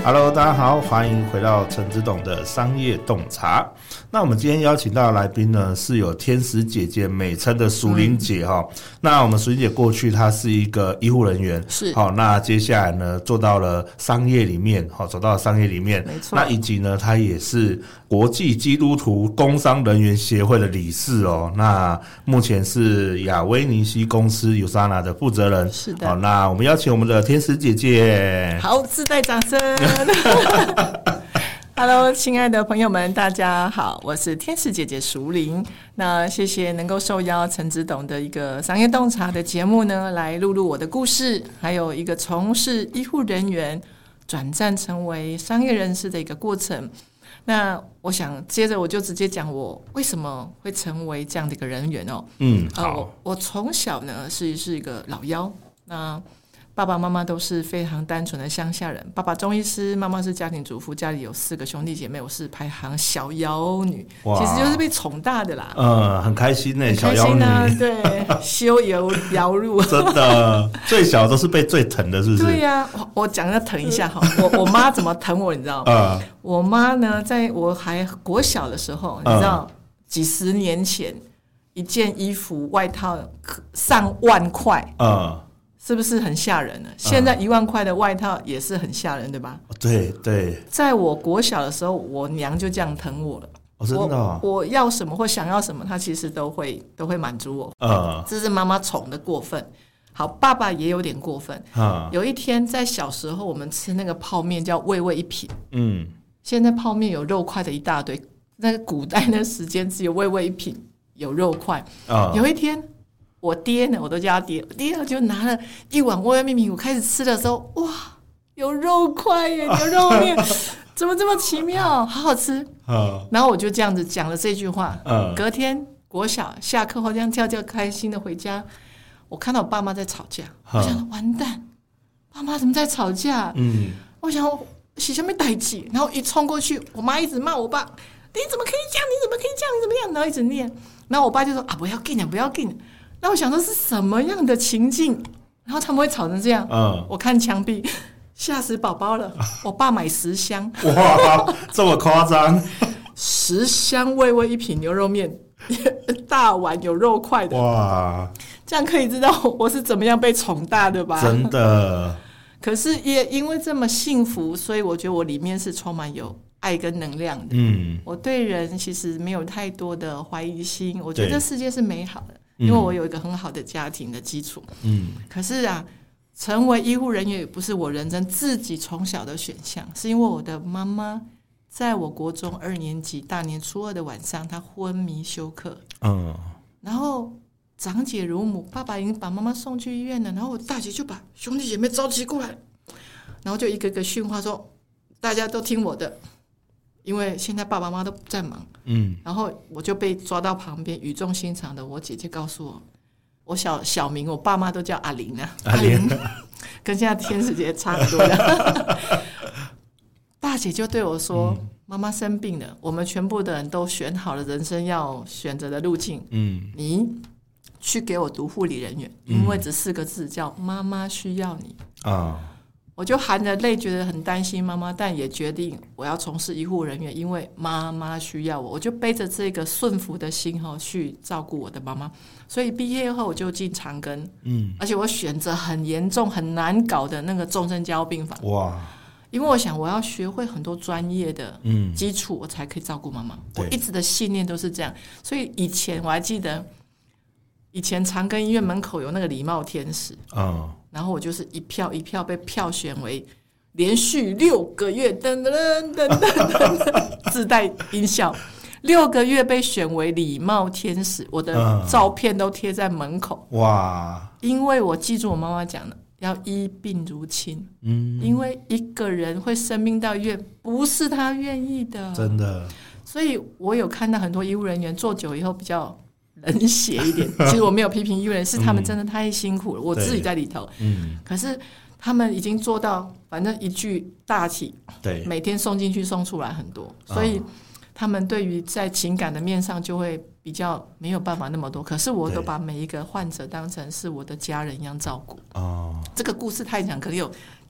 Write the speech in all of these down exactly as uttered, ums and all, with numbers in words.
Hello， 大家好，欢迎回到陈之董的商业洞察。那我们今天邀请到的来宾呢，是有天使姐姐美称的淑玲姐哈、嗯。那我们淑玲姐过去她是一个医护人员， 是好，那接下来呢，做到了商业里面，好，走到了商业里面， 没错。 那以及呢，她也是国际基督徒工商人员协会的理事哦。那目前是亚威尼西公司 USANA 的负责人。 是的。 好，那我们邀请我们的天使姐姐， 好，自带掌声。Hello， 亲爱的朋友们，大家好，我是天使姐姐淑玲。那谢谢能够受邀陈之董的一个商业洞察的节目呢，来录录我的故事，还有一个从事医护人员转战成为商业人士的一个过程。那我想接着我就直接讲我为什么会成为这样的一个人员哦。 嗯，好。 呃、我, 我从小呢是是一个老幺，那爸爸妈妈都是非常单纯的乡下人，爸爸中医师，妈妈是家庭主妇，家里有四个兄弟姐妹，我是排行小妖女，其实就是被宠大的啦。 嗯，很开心呢、欸，小妖女， 对，修游摇入， 真的，最小都是被最疼的，是不是？ 对呀、啊，我我讲要疼一下哈，我我妈怎么疼我，你知道吗？嗯、我妈呢，在我还国小的时候，你知道，嗯、几十年前，一件衣服外套上万块，嗯。是不是很吓人呢？现在一万块的外套也是很吓人，对吧？ 对对， 在我国小的时候，我娘就这样疼我了。 哦，真的、哦我，我要什么或想要什么，她其实都会都会满足我。嗯，这是妈妈宠的过分。好，爸爸也有点过分。嗯，有一天在小时候，我们吃那个泡面叫味味一品。嗯，现在泡面有肉块的一大堆，那个古代那时间只有味味一品有肉块。嗯，有一天。我爹呢，我都叫他爹，我爹就拿了一碗味味面，我开始吃的时候，哇，有肉块耶，有肉面，怎么这么奇妙，好好吃。然后我就这样子讲了这句话。隔天国小下课后这样跳跳开心的回家，我看到我爸妈在吵架，我想说完蛋，爸妈怎么在吵架？嗯，我想是什么代志，然后一冲过去，我妈一直骂我爸，你怎么可以这样？你怎么可以这样？你怎么样？然后一直念，然后我爸就说啊，不要紧啊，不要紧。那我想说是什么样的情境，然后他们会吵成这样？嗯，我看墙壁，吓死宝宝了。我爸买十箱， 哇，这么夸张！ 十箱味味一品牛肉面，大碗有肉块的，哇，这样可以知道我是怎么样被宠大的吧？ 真的。 可是也因为这么幸福，所以我觉得我里面是充满有爱跟能量的。嗯，我对人其实没有太多的怀疑心，我觉得这世界是美好的。因为我有一个很好的家庭的基础，嗯，可是啊，成为医护人员也不是我人生自己从小的选项，是因为我的妈妈在我国中二年级大年初二的晚上，她昏迷休克，嗯，然后长姐如母，爸爸已经把妈妈送去医院了，然后我大姐就把兄弟姐妹召集过来，然后就一个个训话说，大家都听我的。因为现在爸爸妈妈都在忙，嗯，然后我就被抓到旁边，语重心长的我姐姐告诉我，我小小名我爸妈都叫阿玲啊，阿玲，跟现在天使姐差很多的。大姐就对我说，妈妈生病了，我们全部的人都选好了人生要选择的路径，嗯，你去给我读护理人员，因为这四个字叫妈妈需要你啊。我就含着泪，觉得很担心妈妈，但也决定我要从事医护人员，因为妈妈需要我，我就背着这个顺服的心去照顾我的妈妈。所以毕业后我就进长庚，嗯，而且我选择很严重、很难搞的那个重症加护病房。哇！因为我想我要学会很多专业的基础，我才可以照顾妈妈。我一直的信念都是这样，所以以前我还记得，以前长庚医院门口有那个礼貌天使啊。然后我就是一票一票被票选为连续六个月噔噔噔噔噔自带音效，六个月被选为礼貌天使，我的照片都贴在门口。哇！因为我记住我妈妈讲的，要医病如亲。嗯，因为一个人会生病到医院，不是他愿意的，真的。所以我有看到很多医务人员做久以后比较冷血一点，其实我没有批评医务人，是他们真的太辛苦了，嗯、我自己在里头，嗯，可是他们已经做到，反正一句大体，对，每天送进去送出来很多，所以他们对于在情感的面上就会比较没有办法那么多。可是我都把每一个患者当成是我的家人一样照顾。哦，这个故事太长，可能有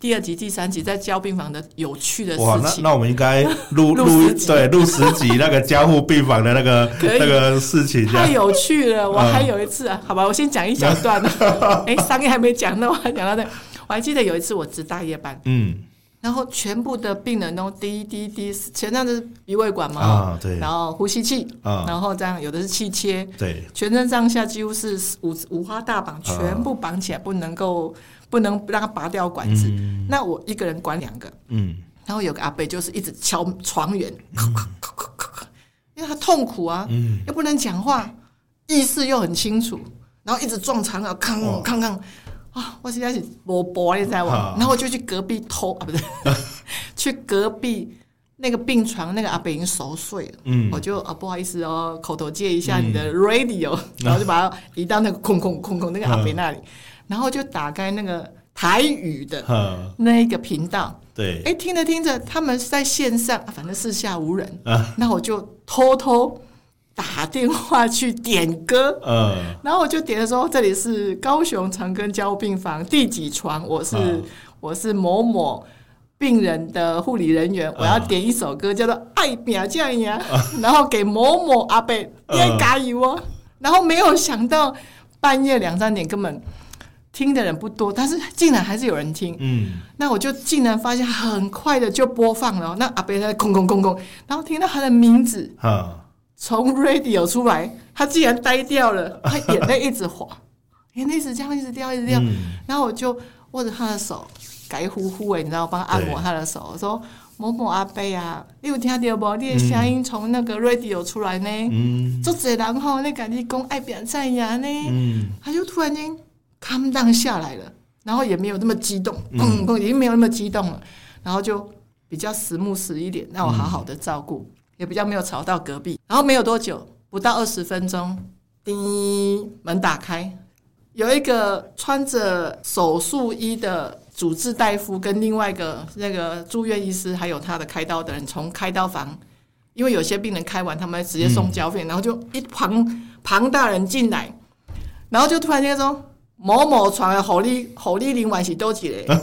第二集、第三集在交病房的有趣的事哇， 情。 那那我们应该录录对录十集那个加护病房的那个那个事情， 太有趣了。我还有一次啊，嗯、好吧，我先讲一小段啊。哎，上页还没讲到，我还讲到这。我还记得有一次我值大夜班，嗯，然后全部的病人都滴滴滴，前段是鼻胃管嘛，啊，对，然后呼吸器，啊，然后这样有的是气切，对，全身上下几乎是五五花大绑，全部绑起来，不能够。不能让他拔掉管子，嗯、那我一个人管两个，嗯，然后有个阿伯就是一直敲床缘，嗯、因为他痛苦啊，嗯、又不能讲话，意识又很清楚，然后一直撞墙啊，康康康啊，我现在是波波你知道吗？然后我就去隔壁偷啊，不是，去隔壁那个病床，那个阿伯已经熟睡了，嗯，我就啊不好意思哦，口头借一下你的 radio，、嗯、然后就把它移到那个空空空空那个阿伯那里。然后就打开那个台语的那一个频道，对，哎，听着听着，他们在线上，啊、反正四下无人，啊、那我就偷偷打电话去点歌，嗯，然后我就点的时候，这里是高雄长庚交护病房第几床，我是、啊、我是某某病人的护理人员，我要点一首歌叫做《爱拼这样》，然后给某某阿伯也加油哦，然后没有想到半夜两三点根本。听的人不多，但是竟然还是有人听。嗯，那我就竟然发现很快的就播放了。那阿伯在空空空空，然后听到他的名字从 radio 出来，他竟然呆掉了，他眼泪一直滑，眼泪一直这样一直掉一直掉。嗯、然后我就握着他的手，改呼呼诶，你知道，帮他按摩他的手，我说某某阿伯啊，你有听到不？你的声音从那个 radio 出来呢。嗯，做这人吼，你赶紧讲爱变怎样呢？嗯，他就突然间。calm down下来了，然后也没有那么激动，砰砰，已经没有那么激动了，然后就比较实木实一点，让我好好的照顾，嗯、也比较没有吵到隔壁。然后没有多久，不到二十分钟，叮，门打开，有一个穿着手术衣的主治大夫跟另外一个那个住院医师，还有他的开刀的人从开刀房，因为有些病人开完，他们直接送交费，嗯、然后就一庞庞大人进来，然后就突然间说。某某床的护理护理人员是多几个，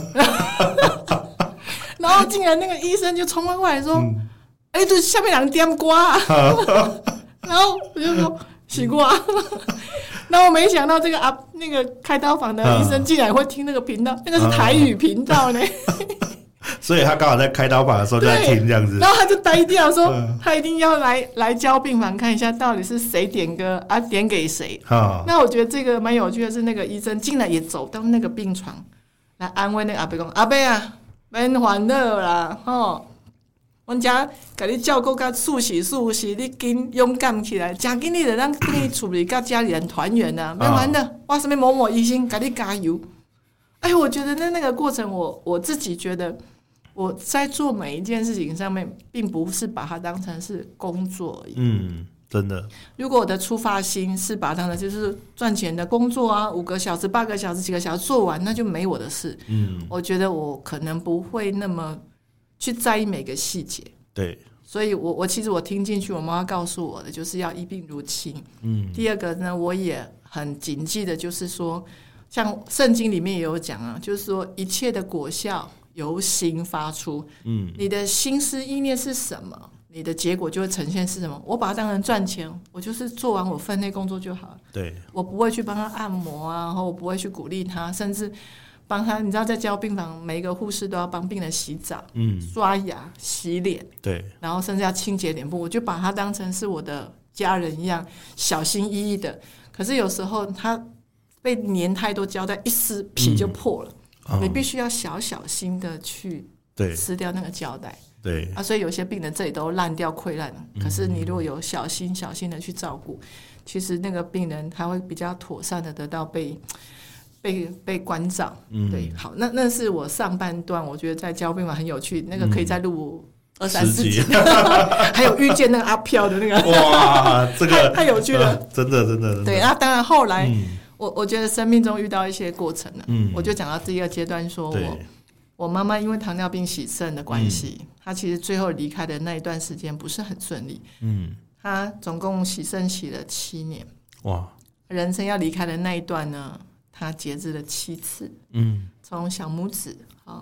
然后竟然那个医生就冲过来说：“哎、嗯，对、欸，下面人点歌啊！”然后我就说：“是我。”然后我没想到这个啊，那个开刀房的医生竟然会听那个频道，那个是台语频道呢。 所以他刚好在开刀房的时候就在听这样子， 然后他就呆掉说他一定要来来交病房看一下到底是谁点歌啊，点给谁。那我觉得这个蛮有趣的是，那个医生竟然也走到那个病床来安慰那个阿伯说：“阿伯啊，免烦恼啦，吼，我家给你照顾到舒适舒适，你紧勇敢起来，真紧你就让你处理到家里人团圆啊，免烦恼，我什么某某医生给你加油。”哎，我觉得在那个过程我，我我自己觉得。我在做每一件事情上面，并不是把它当成是工作而已。 嗯，真的。 如果我的出发心是把它当成就是赚钱的工作啊，五个小时、八个小时、几个小时做完，那就没我的事。嗯，我觉得我可能不会那么去在意每个细节。 对， 所以我我其实我听进去，我妈妈告诉我的就是要一病如亲。嗯，第二个呢，我也很谨记的，就是说，像圣经里面也有讲啊，就是说一切的果效。由心发出，嗯，你的心思意念是什么，你的结果就会呈现是什么。我把它当成赚钱，我就是做完我分内工作就好了。 对， 我不会去帮他按摩啊，然后我不会去鼓励他，甚至帮他。你知道，在交病房，每一个护士都要帮病人洗澡、嗯，刷牙、洗脸，对，然后甚至要清洁脸部，我就把他当成是我的家人一样，小心翼翼的。可是有时候他被粘太多胶带，一撕皮就破了。嗯你必须要小小心的去撕掉那个胶带，对啊，所以有些病人这里都烂掉溃烂了。可是你如果有小心小心的去照顾，其实那个病人他会比较妥善的得到被被被关照。嗯，对，好，那那是我上半段，我觉得在交病房很有趣，那个可以再录二三四集，还有遇见那个阿飘的那个， 哇，这个太, 太有趣了， 呃、真的真的真的。 对，那当然后来。嗯我我觉得生命中遇到一些过程了，嗯，我就讲到第一个阶段，说我我妈妈因为糖尿病洗肾的关系，嗯，她其实最后离开的那一段时间不是很顺利，嗯，她总共洗肾洗了七年，哇，人生要离开的那一段呢，她截肢了七次，嗯，从小拇指啊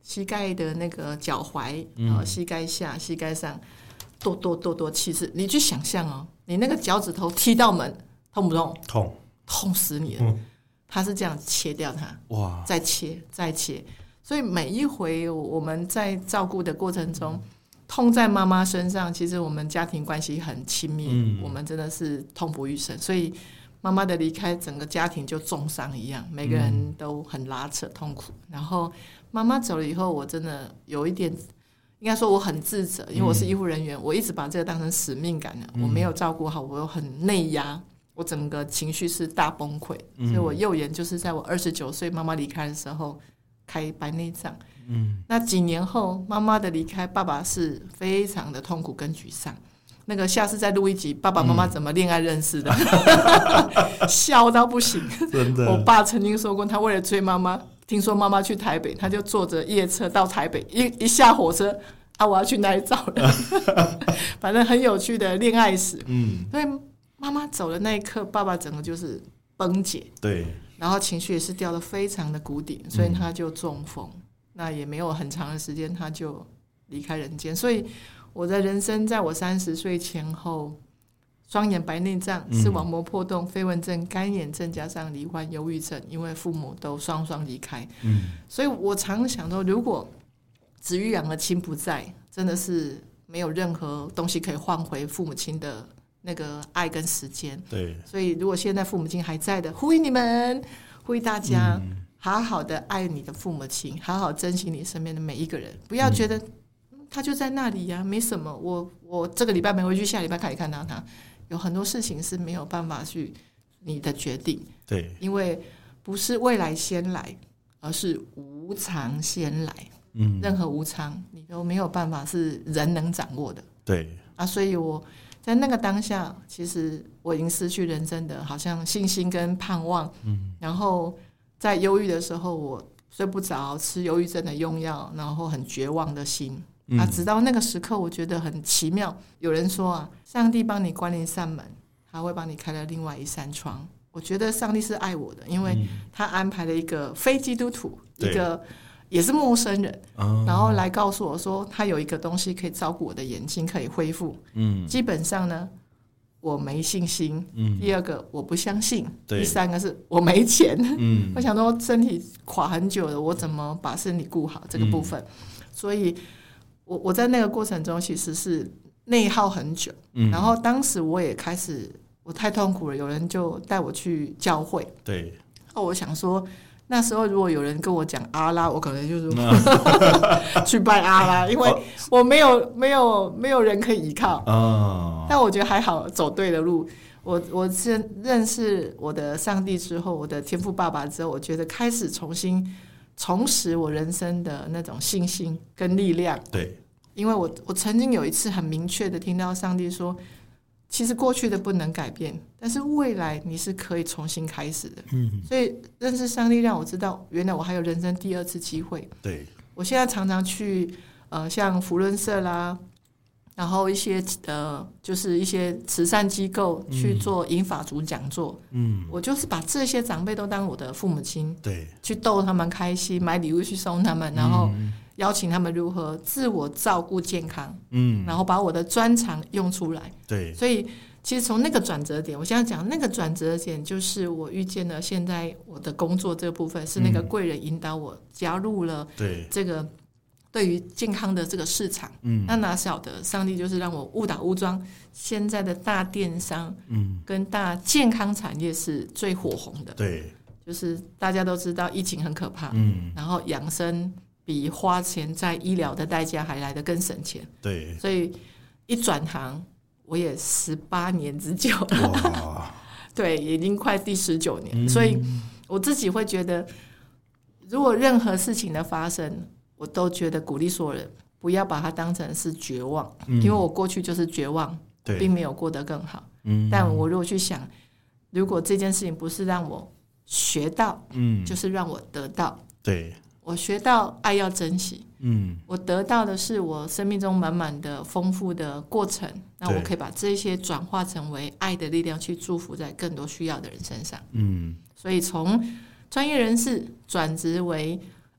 膝盖的那个脚踝，嗯、呃，膝盖下、膝盖上，剁剁剁剁气势。你去想象哦，你那个脚趾头踢到门，痛不痛？ 痛， 痛死你了。嗯、他是这样切掉它，哇，再切，再切。所以每一回我们在照顾的过程中，痛在妈妈身上，其实我们家庭关系很亲密，嗯、我们真的是痛不欲生。所以妈妈的离开，整个家庭就重伤一样，每个人都很拉扯痛苦。然后妈妈走了以后，我真的有一点，应该说我很自责，因为我是医护人员，我一直把这个当成使命感了。我没有照顾好，我又很内压，我整个情绪是大崩溃。所以我右眼就是在我二十九岁妈妈离开的时候开白内障。嗯，那几年后妈妈的离开，爸爸是非常的痛苦跟沮丧。那个下次再录一集爸爸妈妈怎么恋爱认识的、嗯、笑到不行。真的，我爸曾经说过，他为了追妈妈，听说妈妈去台北，他就坐着夜车到台北， 一, 一下火车啊，我要去哪里找人反正很有趣的恋爱史。嗯，所以妈妈走的那一刻，爸爸整个就是崩解，对，然后情绪也是掉得非常的谷底，所以他就中风、嗯、那也没有很长的时间他就离开人间。所以我的人生在我三十岁前后，双眼白内障、视网膜破洞、飞蚊症、干眼症，加上罹患忧郁症，因为父母都双双离开、嗯、所以我常想说，如果子欲养而亲不在，真的是没有任何东西可以换回父母亲的那个爱跟时间。对，所以如果现在父母亲还在的，呼吁你们，呼吁大家、嗯、好好的爱你的父母亲，好好珍惜你身边的每一个人，不要觉得、嗯他就在那里呀、啊，没什么。我我这个礼拜没回去，下礼拜可以看到他。有很多事情是没有办法去你的决定，对，因为不是未来先来，而是无常先来。嗯，任何无常你都没有办法是人能掌握的。对啊，所以我在那个当下，其实我已经失去人生的好像信心跟盼望。嗯，然后在忧郁的时候，我睡不着，吃忧郁症的用药，然后很绝望的心。嗯、啊，直到那个时刻我觉得很奇妙，有人说啊，上帝帮你关了一扇门，他会帮你开了另外一扇窗。我觉得上帝是爱我的，因为他安排了一个非基督徒、嗯、一个也是陌生人、哦、然后来告诉我说他有一个东西可以照顾我的眼睛可以恢复。嗯，基本上呢我没信心、嗯、第二个我不相信，第三个是我没钱。嗯，我想说身体垮很久了，我怎么把身体顾好这个部分、嗯、所以我我在那个过程中其实是内耗很久、嗯、然后当时我也开始我太痛苦了，有人就带我去教会。对，我想说那时候如果有人跟我讲阿拉，我可能就是去拜阿拉，因为我没有没有没有人可以依靠、哦、但我觉得还好走对了路。我我是认识我的上帝之后，我的天父爸爸之后，我觉得开始重新重拾我人生的那种信心跟力量。对，因为我我曾经有一次很明确的听到上帝说，其实过去的不能改变，但是未来你是可以重新开始的。嗯，所以认识上帝让我知道，原来我还有人生第二次机会。对，我现在常常去呃像福伦社啦，然后一些呃就是一些慈善机构去做银发族讲座。嗯，我就是把这些长辈都当我的父母亲，对，去逗他们开心，买礼物去送他们，然后邀请他们如何自我照顾健康。嗯，然后把我的专长用出来。对，所以其实从那个转折点，我现在讲那个转折点就是我遇见了现在我的工作这个部分，是那个贵人引导我加入了这个对于健康的这个市场。嗯，那哪晓得上帝就是让我误打误撞，现在的大电商嗯跟大健康产业是最火红的。对，就是大家都知道疫情很可怕。嗯，然后养生比花钱在医疗的代价还来得更省钱。对，所以一转行我也十八年之久了。对，已经快第十九年、嗯、所以我自己会觉得，如果任何事情的发生，我都觉得鼓励所有人不要把它当成是绝望、嗯、因为我过去就是绝望，并没有过得更好、嗯、但我如果去想，如果这件事情不是让我学到、嗯、就是让我得到。对，我学到爱要珍惜、嗯、我得到的是我生命中满满的丰富的过程，那我可以把这些转化成为爱的力量，去祝福在更多需要的人身上。嗯，所以从专业人士转职为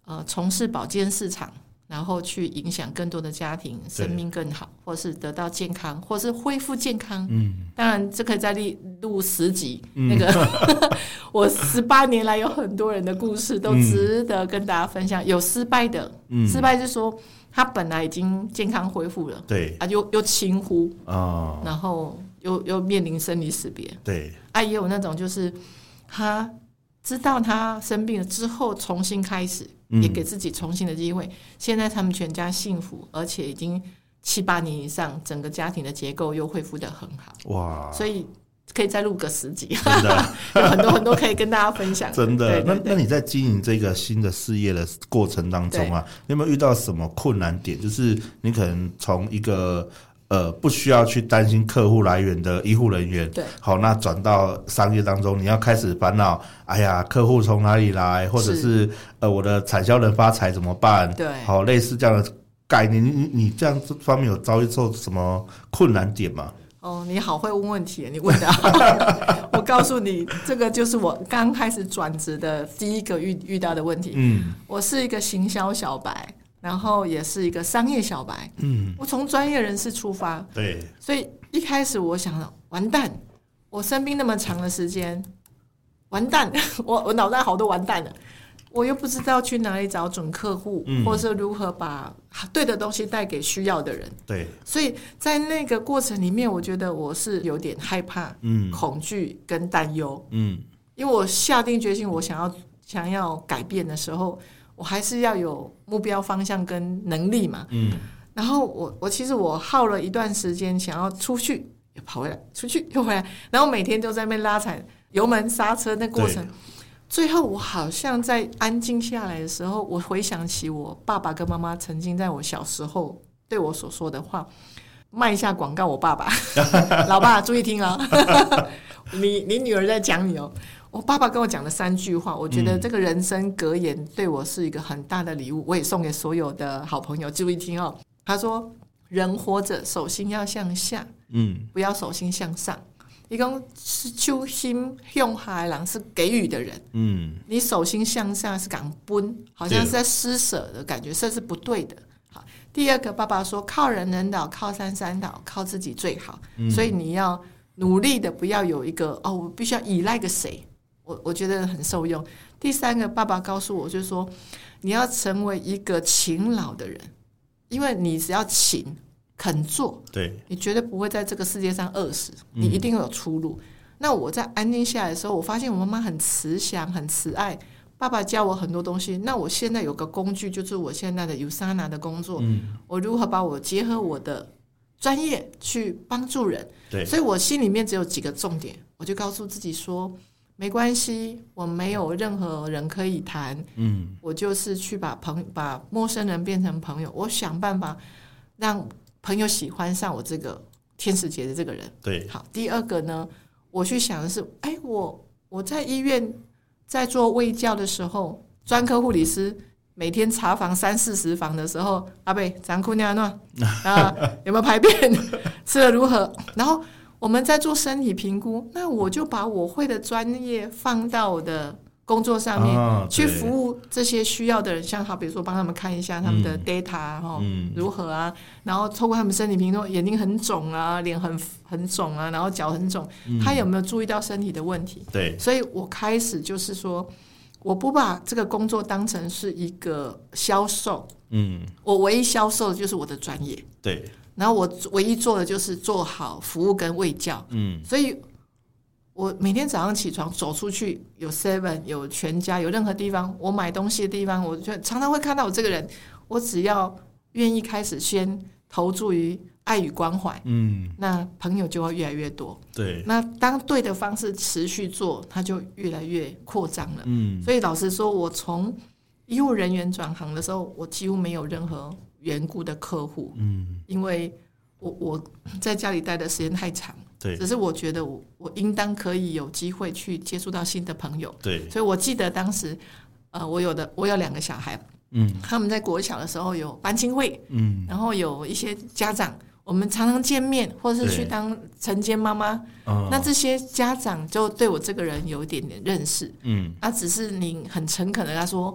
呃从事保健市场，然后去影响更多的家庭生命更好，或是得到健康，或是恢复健康。嗯，当然这可以再录十集。嗯、那个我十八年来有很多人的故事都值得跟大家分享。嗯、有失败的，嗯、失败是说他本来已经健康恢复了， 对啊，又又轻忽哦，然后又又面临生离死别， 对啊，也有那种就是他知道他生病了之后重新开始。也给自己重新的机会。现在他们全家幸福，而且已经七八年以上，整个家庭的结构又恢复得很好。哇！所以可以再录个十集，真的有很多很多可以跟大家分享。 真的，对对对，那那你在经营这个新的事业的过程当中啊，你有没有遇到什么困难点？就是你可能从一个呃，不需要去担心客户来源的医护人员， 对， 好，那转到商业当中，你要开始烦恼，哎呀，客户从哪里来，或者是, 是呃，我的产销人发财怎么办？ 对， 好，类似这样的概念，你你这样方面有遭遇受什么困难点吗？ 哦，你好会问问题，你问的好。我告诉你，这个就是我刚开始转职的第一个遇遇到的问题。嗯，我是一个行销小白。然后也是一个商业小白，嗯，我从专业人士出发， 对， 所以一开始我想完蛋，我生病那么长的时间，完蛋，我我脑袋好多完蛋了，我又不知道去哪里找准客户，嗯、或是如何把对的东西带给需要的人， 对， 所以在那个过程里面，我觉得我是有点害怕、嗯、恐惧跟担忧，嗯，因为我下定决心，我想要想要改变的时候。我还是要有目标方向跟能力嘛，嗯，然后我我其实我耗了一段时间想要出去又跑回来，出去又回来，然后每天都在那边拉踩油门刹车那过程，最后我好像在安静下来的时候，我回想起我爸爸跟妈妈曾经在我小时候对我所说的话，卖一下广告，我爸爸，老爸注意听啊，你你女儿在讲你哦。我爸爸跟我讲了三句话，我觉得这个人生格言对我是一个很大的礼物，我也送给所有的好朋友注意听哦。他说人活着手心要向下，嗯，不要手心向上。他说手心向下的人是给予的人，嗯，你手心向下是讲分，好像是在施舍的感觉，这是不对的。好，第二个爸爸说靠人能倒，靠山山倒，靠自己最好，嗯，所以你要努力的不要有一个哦我必须要依赖个谁，我我觉得很受用。第三个爸爸告诉我就是说你要成为一个勤劳的人，因为你只要勤肯做， 对， 你绝对不会在这个世界上饿死，你一定会有出路，嗯，那我在安静下来的时候，我发现我妈妈很慈祥很慈爱，爸爸教我很多东西，那我现在有个工具就是我现在的 USANA 的工作，嗯，我如何把我结合我的专业去帮助人， 对， 所以我心里面只有几个重点，我就告诉自己说没关系，我没有任何人可以谈，嗯，我就是去把朋把陌生人变成朋友，我想办法让朋友喜欢上我这个天使姐的这个人。 对， 好，第二个呢，我去想的是，哎，我我在医院在做卫教的时候，专科护理师每天查房三四十房的时候，阿贝长裤尿尿啊，有没有排便，吃的如何？然后我们在做身体评估，那我就把我会的专业放到我的工作上面，哦，去服务这些需要的人，像好比如说帮他们看一下他们的 data，嗯，如何啊，然后透过他们身体评估，眼睛很肿啊，脸很很肿啊，然后脚很肿，嗯，他有没有注意到身体的问题？ 对， 所以我开始就是说我不把这个工作当成是一个销售，嗯，我唯一销售的就是我的专业， 对， 然后我唯一做的就是做好服务跟卫教，嗯，所以我每天早上起床走出去，有 seven 有全家有任何地方我买东西的地方，我就常常会看到我这个人，我只要愿意开始先投注于爱与关怀，嗯，那朋友就会越来越多， 对， 那当对的方式持续做，它就越来越扩张了，嗯，所以老实说，我从医护人员转行的时候，我几乎没有任何缘故的客户，嗯，因为我我在家里待的时间太长， 对， 只是我觉得我我应当可以有机会去接触到新的朋友， 对， 所以我记得当时，呃，我有的我有两个小孩，嗯，他们在国小的时候有班亲会，嗯，然后有一些家长，我们常常见面，或是去当晨间妈妈，那这些家长就对我这个人有一点点认识，嗯，啊，只是你很诚恳的他说，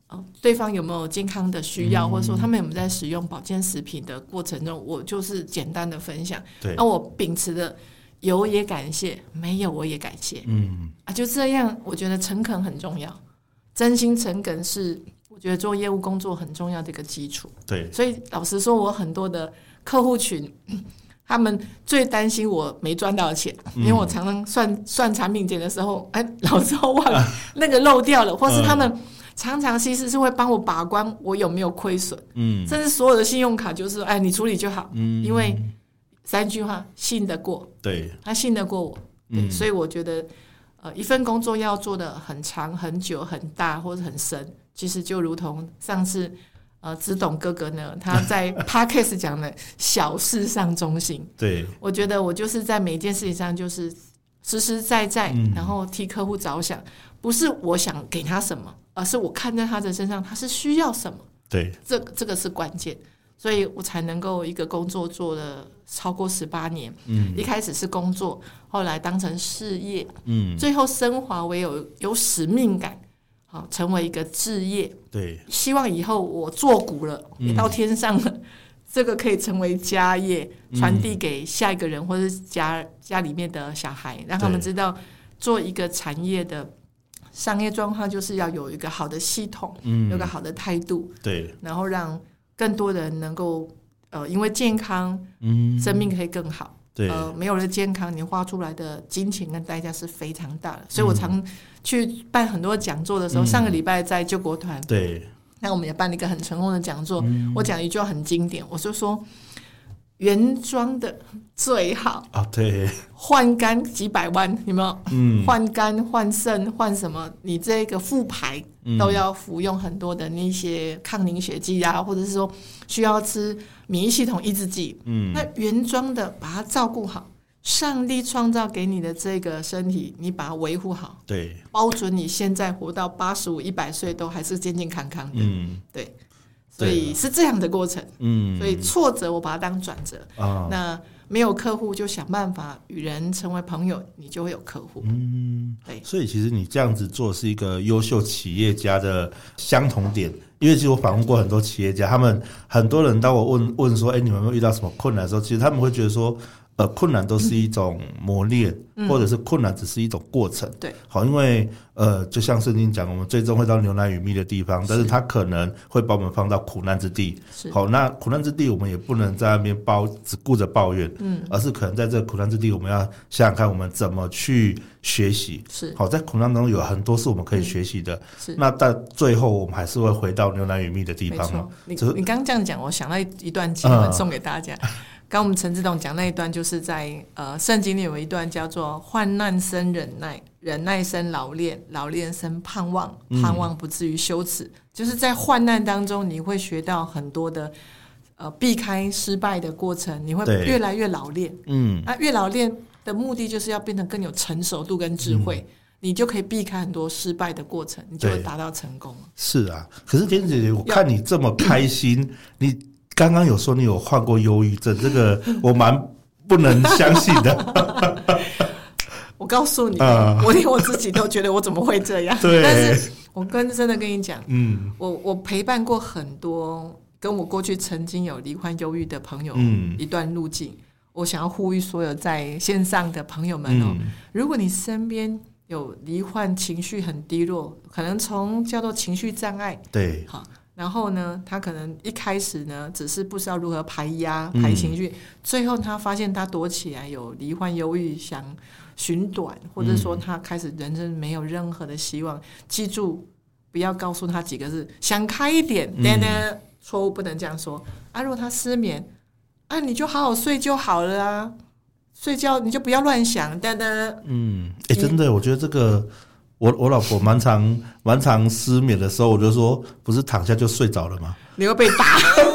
呃，对方有没有健康的需要，嗯、或者说他们有没有在使用保健食品的过程中，我就是简单的分享。 对， 那我秉持的有也感谢，没有我也感谢。嗯啊，就这样，我觉得诚恳很重要，真心诚恳是我觉得做业务工作很重要的一个基础。 对， 所以老实说，我很多的客户群。他们最担心我没赚到钱，因为我常常算算产品钱的时候，哎，老是忘了那个漏掉了，或是他们常常其实是会帮我把关我有没有亏损，嗯，甚至所有的信用卡就是哎你处理就好，嗯，因为三句话信得过， 对， 他信得过我，对，嗯，所以我觉得呃一份工作要做得很长、很久、很大或者很深，其实就如同上次。呃，只懂哥哥呢，他在 Podcast 讲的小事上中心。 对， 我觉得我就是在每一件事情上就是实实在在，嗯、然后替客户着想，不是我想给他什么，而是我看在他的身上，他是需要什么。 对， 这这个是关键，所以我才能够一个工作做了超过十八年。嗯，一开始是工作，后来当成事业，嗯，最后升华为有有使命感。好，成为一个志业， 对， 希望以后我做股了，也到天上了，嗯、这个可以成为家业，传递给下一个人，或者是家家里面的小孩，让他们知道，做一个产业的商业状况，就是要有一个好的系统，嗯、有个好的态度， 对， 然后让更多人能够，呃，因为健康，嗯，生命可以更好。 对， 呃，没有了健康，你花出来的金钱跟代价是非常大的。所以我常去办很多讲座的时候，嗯、上个礼拜在救国团， 对， 那我们也办了一个很成功的讲座。嗯、我讲一句话很经典，我就说原装的最好啊，对， 换肝几百万，有没有？嗯，换肝、换肾、换什么？你这个复牌都要服用很多的那些抗凝血剂啊，或者是说需要吃免疫系统抑制剂。嗯，那原装的把它照顾好，上帝创造给你的这个身体，你把它维护好， 对， 包准你现在活到八十五、一百岁都还是健健康康的。嗯，对。所以是这样的过程，嗯，所以挫折我把它当转折啊。那没有客户就想办法与人成为朋友，你就会有客户。嗯，对。 所以其实你这样子做是一个优秀企业家的相同点，因为其实我访问过很多企业家，他们很多人当我问问说，哎、欸，你们有没有遇到什么困难的时候，其实他们会觉得说。呃，困难都是一种磨练，嗯、或者是困难只是一种过程。 对， 好，因为呃，就像圣经讲，我们最终会到牛奶与蜜的地方，但是他可能会把我们放到苦难之地。 是， 好，那苦难之地我们也不能在那边抱只顾着抱怨，嗯，而是可能在这个苦难之地，我们要想想看我们怎么去学习。 是， 好，在苦难中有很多是我们可以学习的。嗯、 是， 那到最后我们还是会回到牛奶与蜜的地方嘛。 你你刚刚这样讲，我想到一段经文送给大家。嗯刚我们陈志董讲那一段，就是在呃圣经里有一段叫做患难生忍耐，忍耐生老练，老练生盼望，盼望不至于羞耻。嗯、就是在患难当中，你会学到很多的呃避开失败的过程，你会越来越老练。嗯，那、啊、越老练的目的就是要变得更有成熟度跟智慧。嗯，你就可以避开很多失败的过程，你就会达到成功。是啊，可是田姐姐，我看你这么开心，你刚刚有说你有患过忧郁症，这个我蛮不能相信的。 我告诉你，呃、我连我自己都觉得我怎么会这样？ 对， 但是我跟真的跟你讲，嗯，我我陪伴过很多跟我过去曾经有罹患忧郁的朋友，嗯，一段路径。我想要呼吁所有在线上的朋友们哦，嗯、如果你身边有罹患情绪很低落，可能从叫做情绪障碍， 对， 好。然后呢，他可能一开始呢，只是不知道如何排压、排情绪，嗯、最后他发现他躲起来有罹患忧郁，想寻短，或者说他开始人生没有任何的希望。嗯、记住，不要告诉他几个字，想开一点。嗯、错误不能这样说啊！如果他失眠啊，你就好好睡就好了啊，睡觉你就不要乱想。噔噔，嗯， 哎、欸，真的，我觉得这个。我我老婆蛮常蛮常失眠的时候，我就说，不是躺下就睡着了吗？ 你会被打。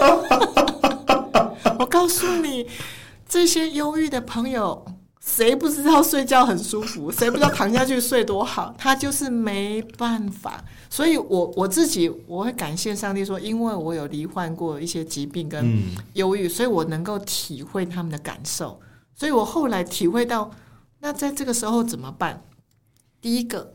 我告诉你，这些忧郁的朋友，谁不知道睡觉很舒服？谁不知道躺下去睡多好？他就是没办法。所以我我自己我会感谢上帝说，因为我有罹患过一些疾病跟忧郁，嗯、所以我能够体会他们的感受。所以我后来体会到，那在这个时候怎么办？第一个。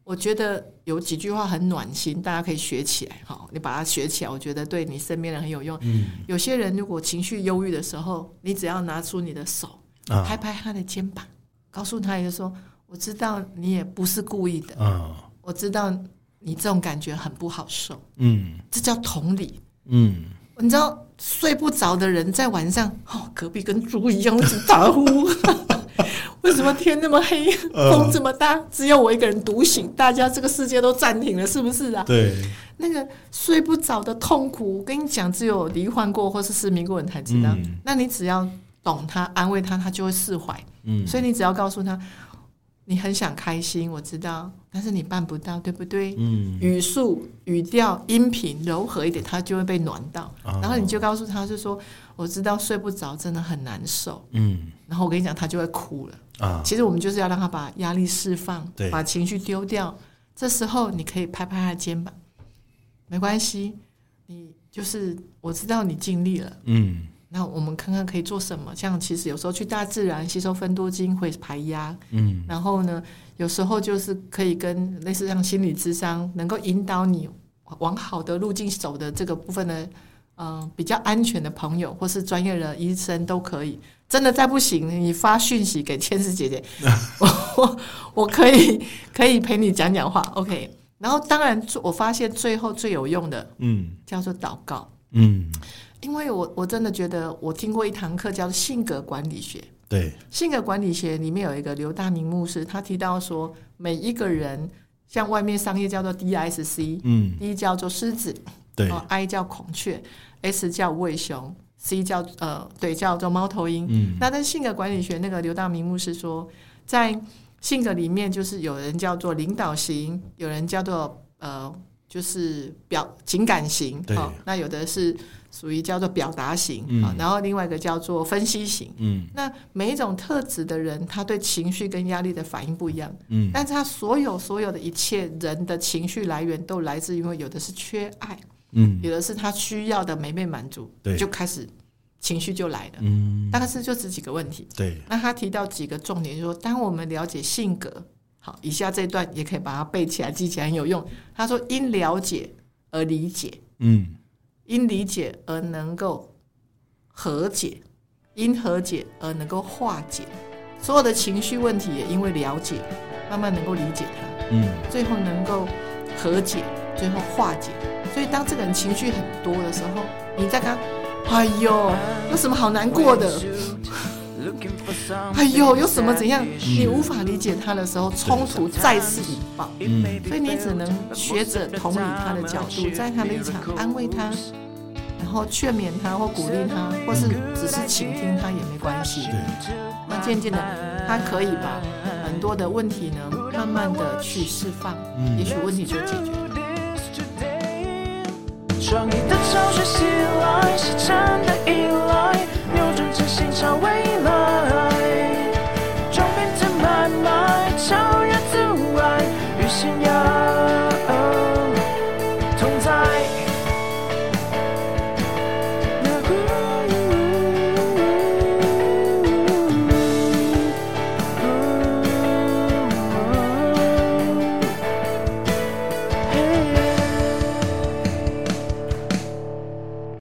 我觉得有几句话很暖心，大家可以学起来。好，你把它学起来，我觉得对你身边人很有用。嗯，有些人如果情绪忧郁的时候，你只要拿出你的手，啊、拍拍他的肩膀，告诉他一个说：“我知道你也不是故意的，啊、我知道你这种感觉很不好受。”嗯，这叫同理。嗯，你知道睡不着的人在晚上，哦，隔壁跟猪一样一直打呼。为什么天那么黑，风这么大，只有我一个人独醒，大家这个世界都暂停了，是不是啊？ 对， 那个睡不着的痛苦，我跟你讲，只有罹患过或是失眠过人才知道。嗯、那你只要懂他，安慰他，他就会释怀。嗯，所以你只要告诉他，你很想开心，我知道，但是你办不到，对不对？嗯，语速、语调、音频柔和一点，他就会被暖到。哦、然后你就告诉他，就说我知道睡不着真的很难受。嗯，然后我跟你讲，他就会哭了。啊，其实我们就是要让他把压力释放，把情绪丢掉。这时候你可以拍拍他的肩膀，没关系，你就是我知道你尽力了。嗯。那我们看看可以做什么，像其实有时候去大自然吸收芬多精会排压，嗯，然后呢有时候就是可以跟类似像心理咨商能够引导你往好的路径走的这个部分的呃比较安全的朋友或是专业的医生都可以。真的再不行你发讯息给千丝姐姐我, 我, 我可以可以陪你讲讲话 OK。 然后当然我发现最后最有用的嗯叫做祷告。嗯，因为我我真的觉得我听过一堂课叫性格管理学。 对， 性格管理学里面有一个刘大明牧师，他提到说每一个人像外面商业叫做 D I S C， 嗯 D 叫做狮子，对、哦、I 叫孔雀， S 叫无尾熊， C 叫呃对叫做猫头鹰。嗯，那在性格管理学那个刘大明牧师说，在性格里面就是有人叫做领导型，有人叫做呃就是表情感型，哦、那有的是属于叫做表达型、嗯哦、然后另外一个叫做分析型。嗯，那每一种特质的人他对情绪跟压力的反应不一样。嗯，但是他所有所有的一切人的情绪来源都来自于因为有的是缺爱，嗯，有的是他需要的没被满足，对，就开始情绪就来了。嗯，大概是就这几个问题。 对， 那他提到几个重点，就是说当我们了解性格，好，以下这一段也可以把它背起来记起来很有用。他说因了解而理解，嗯，因理解而能够和解，因和解而能够化解，所有的情绪问题也因为了解慢慢能够理解它，嗯，最后能够和解，最后化解。所以当这个人情绪很多的时候，你再看哎呦有什么好难过的，哎呦有什么怎样、嗯、你无法理解他的时候，冲突再次引爆、嗯、所以你只能学着同理他的角度，在他的立场安慰他，然后劝勉他或鼓励他，或是只是倾听他也没关系。那渐渐的他可以把很多的问题呢慢慢的去释放、嗯、也许问题就解决了。创意的潮水袭来，是真的依赖